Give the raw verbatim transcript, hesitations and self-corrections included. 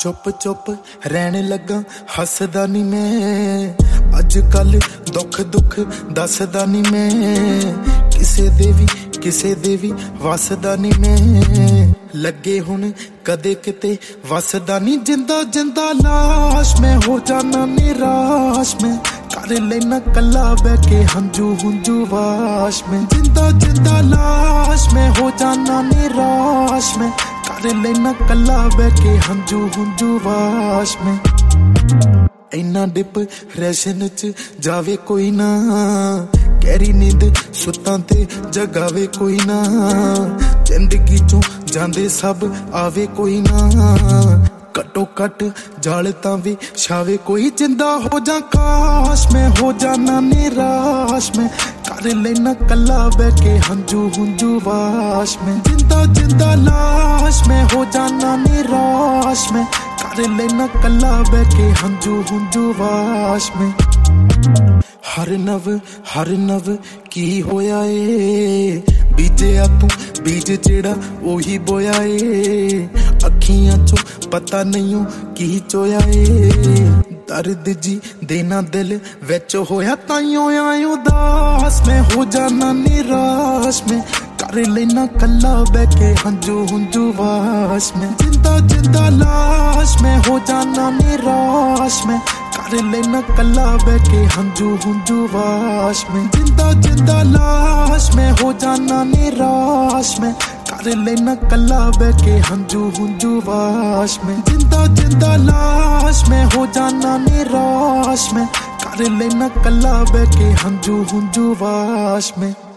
चुप चुप रहने लगा हसदा नी मैं अज कल दुख दुख दसदा नी मैं किसे देवी किसे देवी वसदा नी मैं लगे हुण कदे किते वसदा नी जिंदा जिंदा लाश मैं हो जाना निराश मैं कर लेना कला बह के हंजू हुंजू वाश में जिंदा जिंदा लाश मैं हो जाना निराश में कर लेना कला बह के हंजू हुंजू वाश में इन्ना डिप्रेशन च जावे कोई ना गहरी नींद सुत्तां ते जगावे कोई ना जिंदगी चों जांदे सब आवे कोई ना कटो कट जाल तां भी छावे कोई जिंदा हो जा काश मैं हो जाना निराश में कर लेना कला बह के हंजू हुंजू वाश में जिंदा जिंदा लाश मैं हो जाना निराश में कर लेना कला बह के हंजू हुंजू वाश में हर नव हर नव की होया ए बीजिया तू बीज जेड़ा ओही बोया ए अखियां चो पता नहीं की चोया ए दर्द जी देना दिल विच होया ताइयों आयो दास मैं हो जाना निराश में कर लेना कला बह के हंजू हुंजू वाश में जिंदा जिंदा लाश मैं हो जाना निराश में कर लेना कला बह के हंजू हुंजू वाश में जिंदा जिंदा लाश मैं हो जाना निराश में कर लेना कला बह के हंजू हुंजू वाश में जिंदा जिंदा लाश मैं हो जाना निराश में कर लेना कला बह के हंजू हुंजू वाश में।